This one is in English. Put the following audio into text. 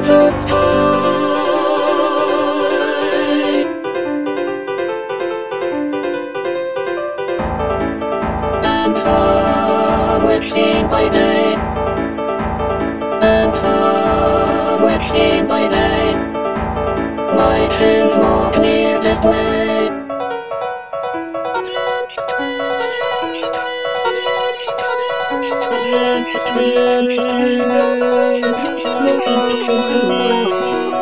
barefoot sky. And the sun we've seen by day, and the sun we've seen by day, my friends walk near this way. He's coming to me.